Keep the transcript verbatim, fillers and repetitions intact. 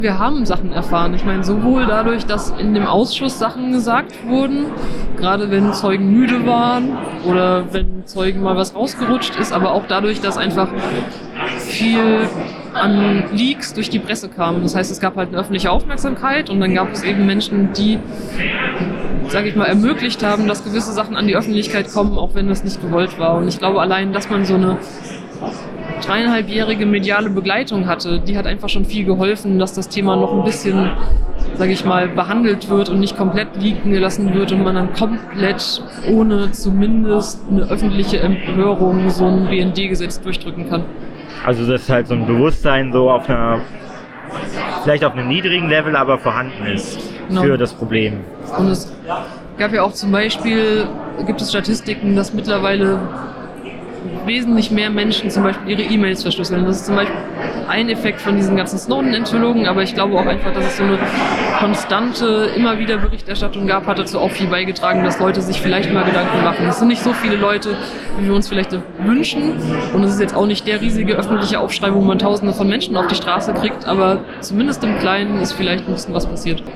Wir haben Sachen erfahren. Ich meine, sowohl dadurch, dass in dem Ausschuss Sachen gesagt wurden, gerade wenn Zeugen müde waren oder wenn Zeugen mal was rausgerutscht ist, aber auch dadurch, dass einfach viel an Leaks durch die Presse kam. Das heißt, es gab halt eine öffentliche Aufmerksamkeit und dann gab es eben Menschen, die, sage ich mal, ermöglicht haben, dass gewisse Sachen an die Öffentlichkeit kommen, auch wenn das nicht gewollt war. Und ich glaube, allein, dass man so eine dreieinhalbjährige mediale Begleitung hatte, die hat einfach schon viel geholfen, dass das Thema noch ein bisschen, sage ich mal, behandelt wird und nicht komplett liegen gelassen wird und man dann komplett ohne zumindest eine öffentliche Empörung so ein B N D-Gesetz durchdrücken kann. Also dass halt so ein Bewusstsein so auf einer, vielleicht auf einem niedrigen Level, aber vorhanden ist Genau. Für das Problem. Und es gab ja auch zum Beispiel, gibt es Statistiken, dass mittlerweile wesentlich mehr Menschen zum Beispiel ihre E-Mails verschlüsseln. Das ist zum Beispiel ein Effekt von diesen ganzen Snowden-Enthüllungen, aber ich glaube auch einfach, dass es so eine konstante, immer wieder Berichterstattung gab, hat dazu auch viel beigetragen, dass Leute sich vielleicht mal Gedanken machen. Es sind nicht so viele Leute, wie wir uns vielleicht wünschen und es ist jetzt auch nicht der riesige öffentliche Aufschrei, wo man Tausende von Menschen auf die Straße kriegt, aber zumindest im Kleinen ist vielleicht ein bisschen was passiert.